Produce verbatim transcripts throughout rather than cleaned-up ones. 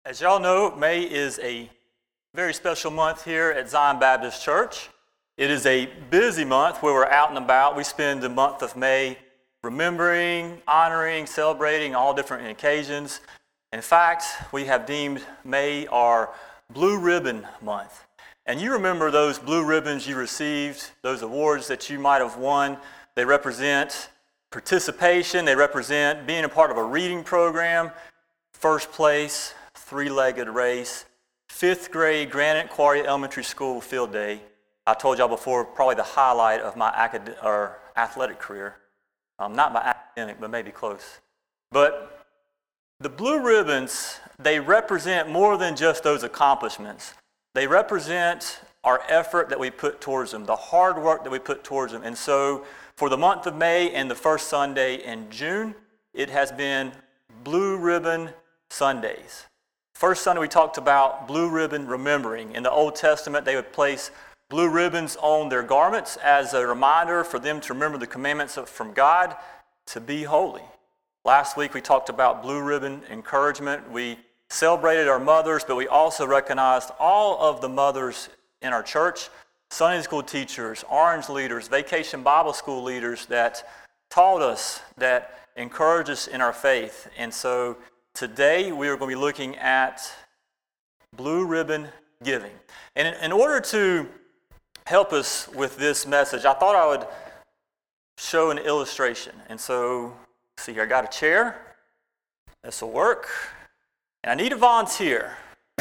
As y'all know, May is a very special month here at Zion Baptist Church. It is a busy month where we're out and about. We spend the month of May remembering, honoring, celebrating all different occasions. In fact, we have deemed May our Blue Ribbon Month. And you remember those blue ribbons you received, those awards that you might have won. They represent participation, they represent being a part of a reading program, first place, three-legged race, fifth grade Granite Quarry Elementary School field day. I told y'all before, probably the highlight of my acad- or athletic career. Um, not my academic, but maybe close. But the blue ribbons, they represent more than just those accomplishments. They represent our effort that we put towards them, the hard work that we put towards them. And so for the month of May and the first Sunday in June, it has been Blue Ribbon Sundays. First Sunday we talked about blue ribbon remembering. In the Old Testament, they would place blue ribbons on their garments as a reminder for them to remember the commandments from God to be holy. Last week we talked about blue ribbon encouragement. We celebrated our mothers, but we also recognized all of the mothers in our church, Sunday school teachers, Orange leaders, Vacation Bible School leaders that taught us, that encouraged us in our faith. And so today we are going to be looking at blue ribbon giving. And in, in order to help us with this message, I thought I would show an illustration. And so, see here, I got a chair. This will work. And I need a volunteer,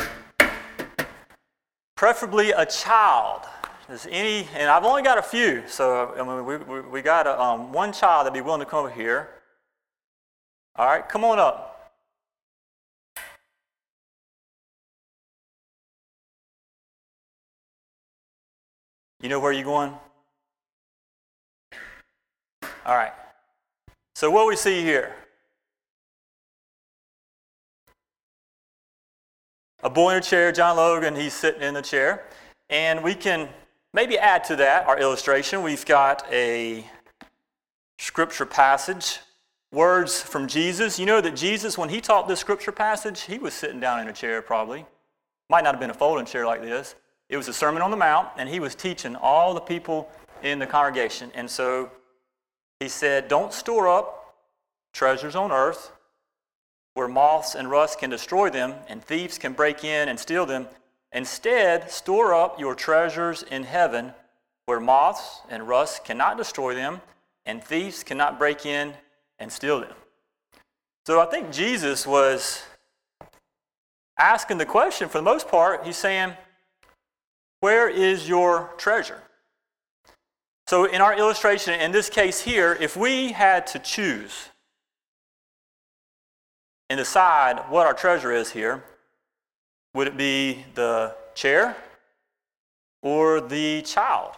preferably a child. Does any, and I've only got a few, so I mean, we, we, we got a, um, one child that'd be willing to come over here. All right, come on up. You know where you're going? All right. So what we see here? A boy in a chair, John Logan, he's sitting in the chair. And we can maybe add to that, our illustration. We've got a scripture passage, words from Jesus. You know that Jesus, when he taught this scripture passage, he was sitting down in a chair probably. Might not have been a folding chair like this. It was a Sermon on the Mount, and he was teaching all the people in the congregation. And so he said, don't store up treasures on earth where moths and rust can destroy them, and thieves can break in and steal them. Instead, store up your treasures in heaven where moths and rust cannot destroy them, and thieves cannot break in and steal them. So I think Jesus was asking the question, for the most part, he's saying, where is your treasure? So in our illustration, in this case here, if we had to choose and decide what our treasure is here, would it be the chair or the child?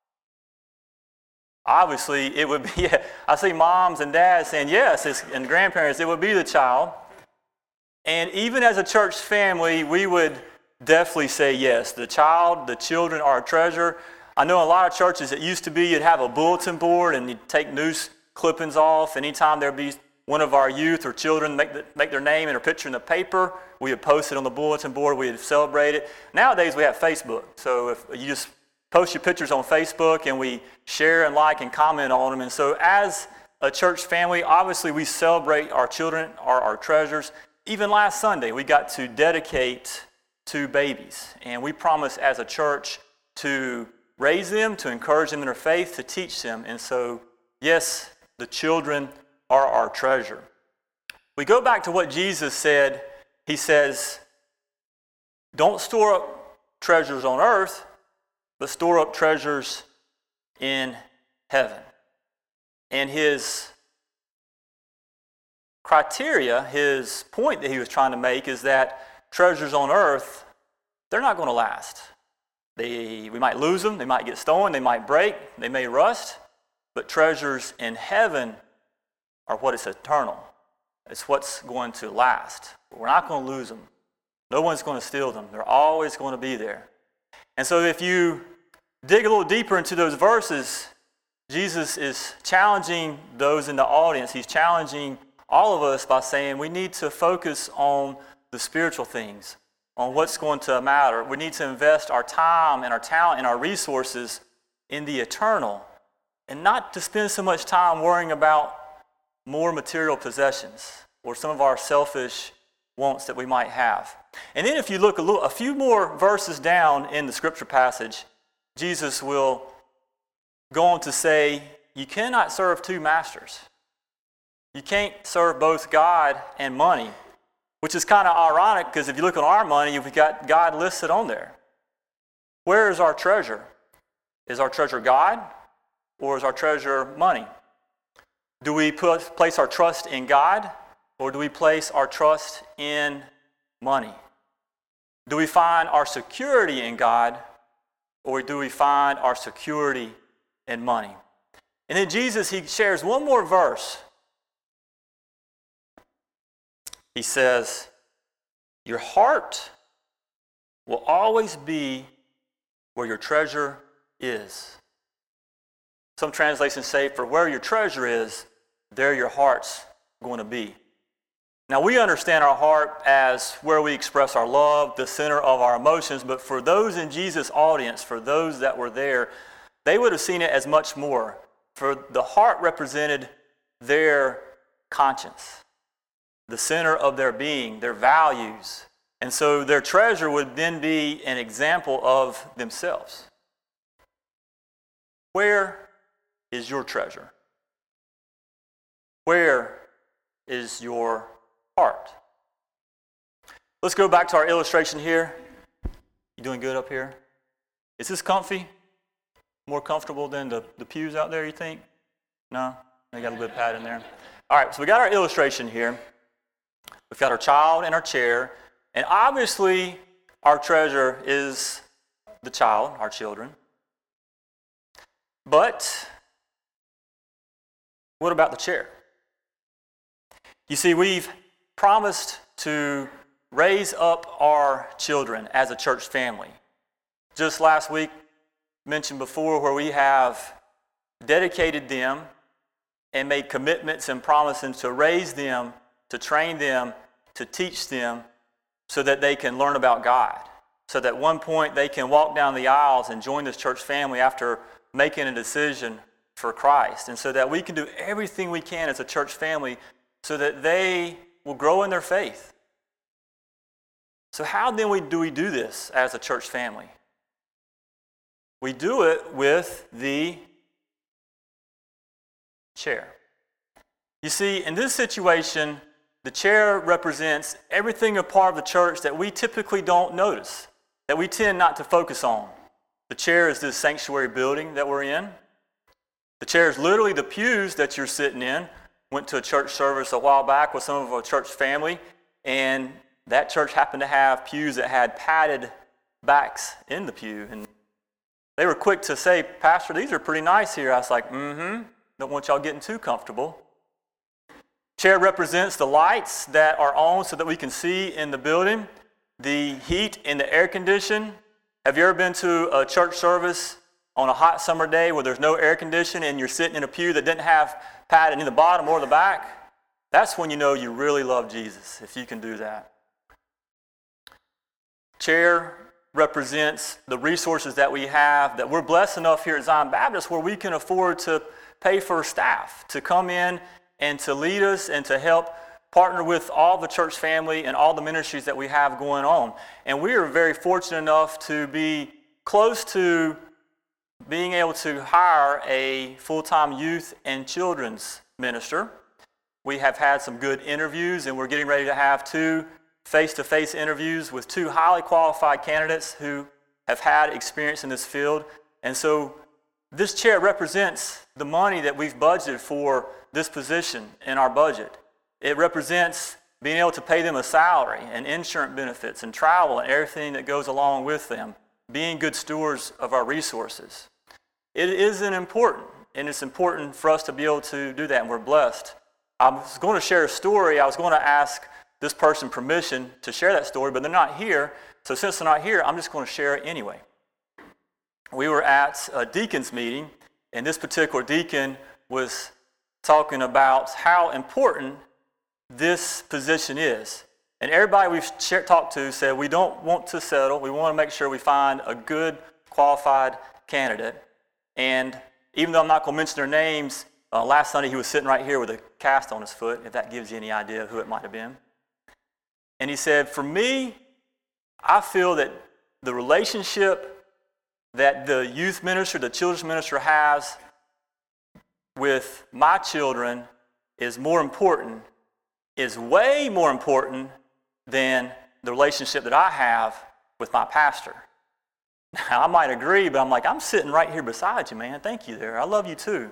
Obviously, it would be, I see moms and dads saying yes, it's, and grandparents, it would be the child. And even as a church family, we would definitely say yes. The child, the children are a treasure. I know in a lot of churches it used to be you'd have a bulletin board and you'd take news clippings off. Anytime there'd be one of our youth or children make, the, make their name and a picture in the paper, we would post it on the bulletin board, we would celebrate it. Nowadays we have Facebook. So if you just post your pictures on Facebook and we share and like and comment on them. And so as a church family, obviously we celebrate our children, our, our treasures. Even last Sunday we got to dedicate two babies. And we promise as a church to raise them, to encourage them in their faith, to teach them. And so, yes, the children are our treasure. We go back to what Jesus said. He says, don't store up treasures on earth, but store up treasures in heaven. And his criteria, his point that he was trying to make is that treasures on earth, they're not going to last. They, we might lose them, they might get stolen, they might break, they may rust, but treasures in heaven are what is eternal. It's what's going to last. We're not going to lose them. No one's going to steal them. They're always going to be there. And so if you dig a little deeper into those verses, Jesus is challenging those in the audience. He's challenging all of us by saying we need to focus on the spiritual things, on what's going to matter. We need to invest our time and our talent and our resources in the eternal, and not to spend so much time worrying about more material possessions or some of our selfish wants that we might have. And then if you look a, little, a few more verses down in the scripture passage, Jesus will go on to say, you cannot serve two masters. You can't serve both God and money, which is kind of ironic because if you look at our money, we've got God listed on there. Where is our treasure? Is our treasure God or is our treasure money? Do we put, place our trust in God or do we place our trust in money? Do we find our security in God or do we find our security in money? And then Jesus, he shares one more verse. He says, your heart will always be where your treasure is. Some translations say, for where your treasure is, there your heart's going to be. Now, we understand our heart as where we express our love, the center of our emotions, but for those in Jesus' audience, for those that were there, they would have seen it as much more. For the heart represented their conscience, the center of their being, their values. And so their treasure would then be an example of themselves. Where is your treasure? Where is your heart? Let's go back to our illustration here. You doing good up here? Is this comfy? More comfortable than the, the pews out there, you think? No? They got a good pad in there. All right, so we got our illustration here. We've got our child in our chair, and obviously our treasure is the child, our children. But what about the chair? You see, we've promised to raise up our children as a church family. Just last week, mentioned before, where we have dedicated them and made commitments and promises to raise them, to train them, to teach them so that they can learn about God. So that at one point they can walk down the aisles and join this church family after making a decision for Christ. And so that we can do everything we can as a church family so that they will grow in their faith. So how then we, do we do this as a church family? We do it with the chair. You see, in this situation, the chair represents everything a part of the church that we typically don't notice, that we tend not to focus on. The chair is this sanctuary building that we're in. The chair is literally the pews that you're sitting in. Went to a church service a while back with some of our church family, and that church happened to have pews that had padded backs in the pew. And they were quick to say, Pastor, these are pretty nice here. I was like, mm-hmm, don't want y'all getting too comfortable. Chair represents the lights that are on so that we can see in the building, the heat and the air condition. Have you ever been to a church service on a hot summer day where there's no air conditioning and you're sitting in a pew that didn't have padding in the bottom or the back? That's when you know you really love Jesus, if you can do that. Chair represents the resources that we have, that we're blessed enough here at Zion Baptist where we can afford to pay for staff to come in and to lead us and to help partner with all the church family and all the ministries that we have going on. And we are very fortunate enough to be close to being able to hire a full-time youth and children's minister. We have had some good interviews, and we're getting ready to have two face-to-face interviews with two highly qualified candidates who have had experience in this field. And so this chair represents the money that we've budgeted for this position in our budget. It represents being able to pay them a salary and insurance benefits and travel and everything that goes along with them, being good stewards of our resources. It isn't important, and it's important for us to be able to do that, and we're blessed. I was going to share a story. I was going to ask this person permission to share that story, but they're not here. So since they're not here, I'm just going to share it anyway. We were at a deacon's meeting, and this particular deacon was talking about how important this position is. And everybody we've shared, talked to said we don't want to settle. We want to make sure we find a good, qualified candidate. And even though I'm not going to mention their names, uh, last Sunday he was sitting right here with a cast on his foot, if that gives you any idea of who it might have been. And he said, for me, I feel that the relationship that the youth minister, the children's minister has with my children is more important, is way more important than the relationship that I have with my pastor. Now, I might agree, but I'm like, I'm sitting right here beside you, man. Thank you there. I love you too.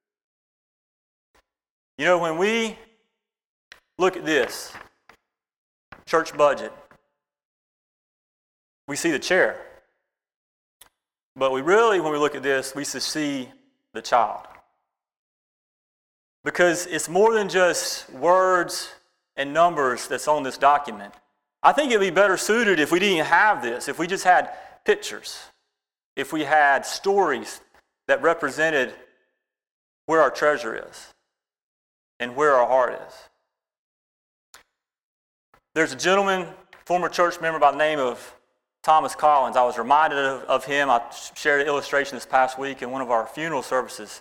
You know, when we look at this church budget, we see the chair. But we really, when we look at this, we should see the child. Because it's more than just words and numbers that's on this document. I think it'd be better suited if we didn't have this, if we just had pictures, if we had stories that represented where our treasure is and where our heart is. There's a gentleman, former church member by the name of Thomas Collins. I was reminded of, of him. I shared an illustration this past week in one of our funeral services.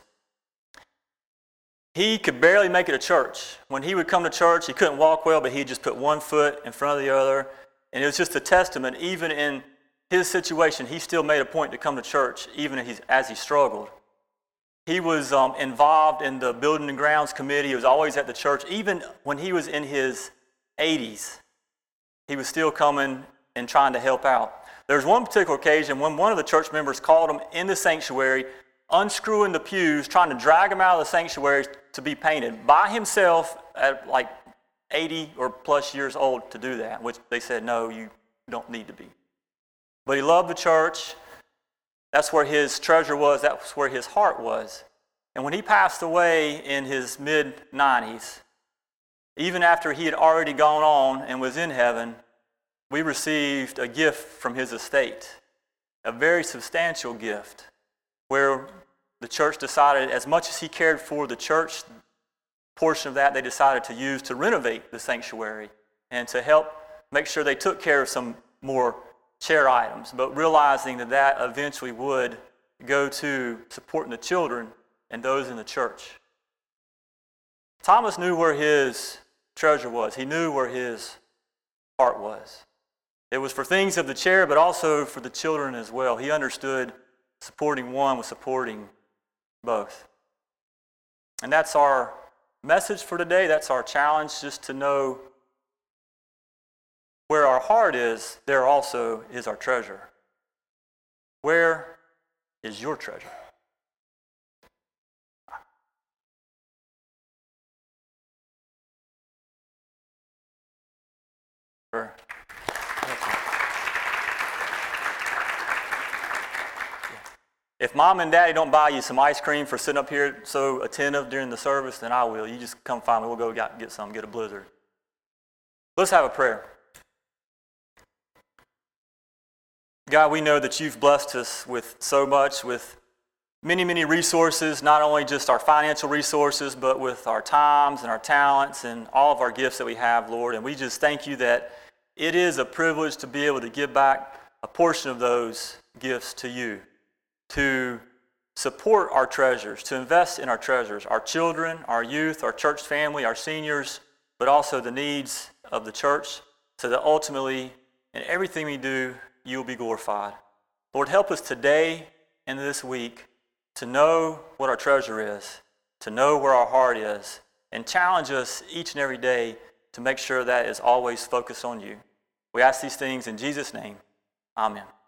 He could barely make it to church. When he would come to church, he couldn't walk well, but he'd just put one foot in front of the other. And it was just a testament, even in his situation, he still made a point to come to church, even as he, as he struggled. He was um, involved in the Building and Grounds Committee. He was always at the church. Even when he was in his eighties, he was still coming and trying to help out. There was one particular occasion when one of the church members called him in the sanctuary, unscrewing the pews, trying to drag him out of the sanctuary to be painted by himself at like eighty or plus years old to do that, which they said, no, you don't need to be. But he loved the church. That's where his treasure was. That's where his heart was. And when he passed away in his mid nineties, even after he had already gone on and was in heaven, we received a gift from his estate, a very substantial gift, where the church decided, as much as he cared for the church portion of that, they decided to use to renovate the sanctuary and to help make sure they took care of some more chair items, but realizing that that eventually would go to supporting the children and those in the church. Thomas knew where his treasure was. He knew where his heart was. It was for things of the chair, but also for the children as well. He understood supporting one was supporting both. And that's our message for today. That's our challenge, just to know where our heart is, there also is our treasure. Where is your treasure? If mom and daddy don't buy you some ice cream for sitting up here so attentive during the service, then I will. You just come find me. We'll go get some, get a blizzard. Let's have a prayer. God, we know that you've blessed us with so much, with many, many resources, not only just our financial resources, but with our times and our talents and all of our gifts that we have, Lord. And we just thank you that it is a privilege to be able to give back a portion of those gifts to you, to support our treasures, to invest in our treasures, our children, our youth, our church family, our seniors, but also the needs of the church, so that ultimately in everything we do, you will be glorified. Lord, help us today and this week to know what our treasure is, to know where our heart is, and challenge us each and every day to make sure that is always focused on you. We ask these things in Jesus' name. Amen.